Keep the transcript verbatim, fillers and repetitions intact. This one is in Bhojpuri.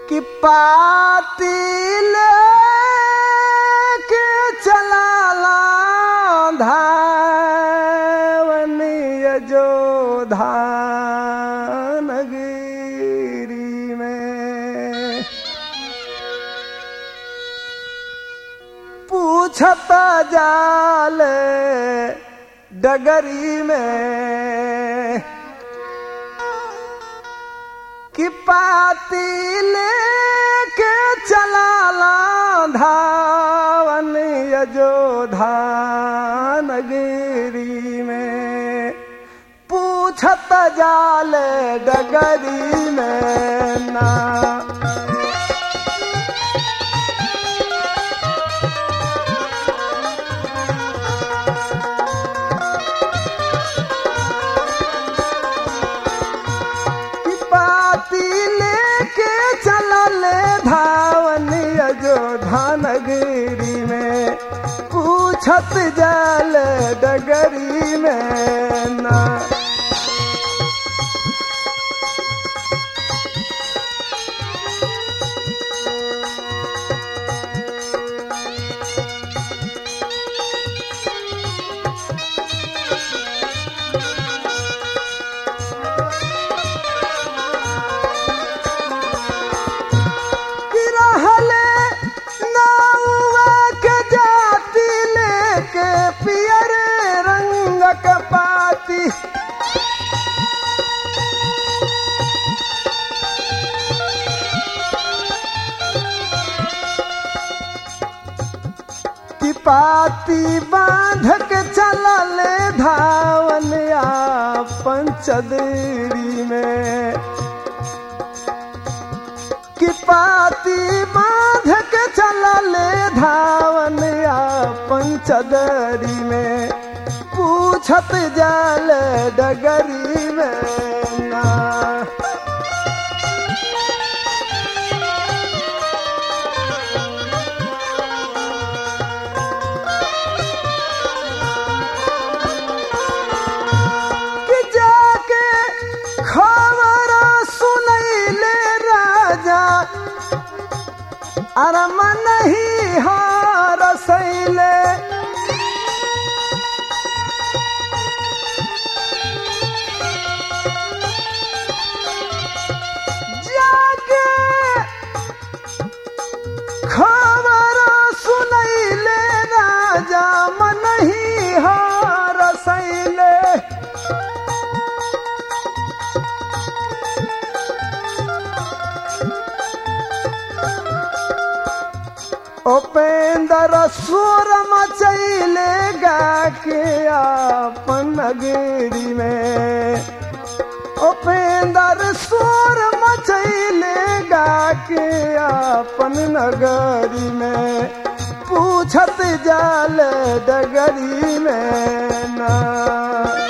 कि पाती लेके चलाला धावनीय जोधा नगरी में। पूछत जाल डगरी में कि पाती लेके चलाला धावन यजोधा नगरी में। पूछत जाल डगरी में ना नगरी में। पूछत जाल डगरी में ना कि पाती बांध के चलले धावन आपन चदरी में। कि पाती बांध के चलले धावन आपन चदरी में। पूछत जाल डगरी में ना अरम नहीं हार सैले। जाके खबर सुनैले राजा मन ही हार सैले। उपेंद्र सुर मचैले गा के आपन नगरी में। उपेंद्र सुर मचैले गा के आपन नगरी में। पूछत जाल डगरी में ना